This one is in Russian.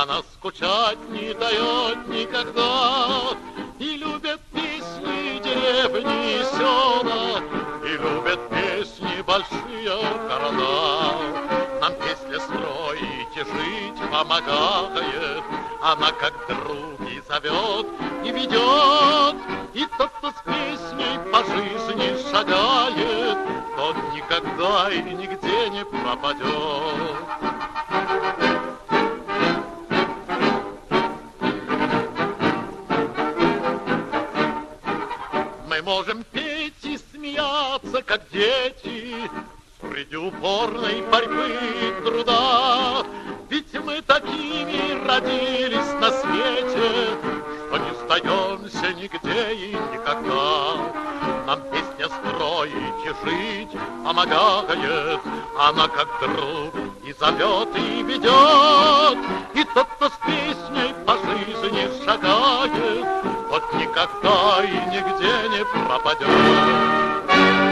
она скучать не дает никогда. И любят песни деревни и села, и любят песни большие города. Нам песня строить и жить помогает, она как друг и зовет, и ведет. И тот, кто с песней по жизни шагает, тот никогда и нигде не пропадет. Мы можем петь и смеяться, как дети, среди упорной борьбы и труда. Ведь мы такими родились на свете, что не сдаемся нигде и никогда. Нам песня строить и жить помогает, она как друг и зовет, и ведет. И тот, кто с песней по жизни шагает, тот никогда и нигде не пропадет.